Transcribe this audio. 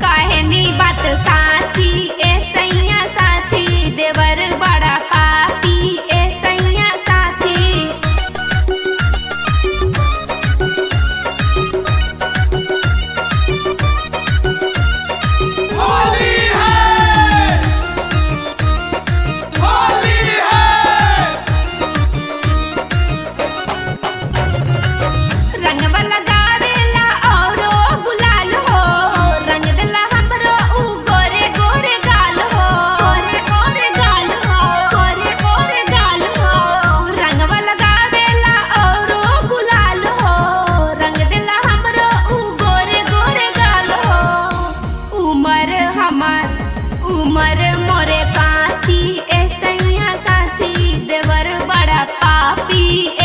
कहनी बात साची ए सैया साथी देवर बड़ा पापी ए सैया साथी। होली है, होली है। रंगवा लगावेला औरो गुलाल हो रंग देला हमरो उ गोरे गोरे गाल हो गोरे गोरे गाल हो गोरे गोरे गाल हो। रंगवा लगावेला औरो गुलाल हो रंग देला हमरो उ गोरे गोरे गाल हो। उमर मोरे काची ए सैया साथी देवर बड़ा पापी।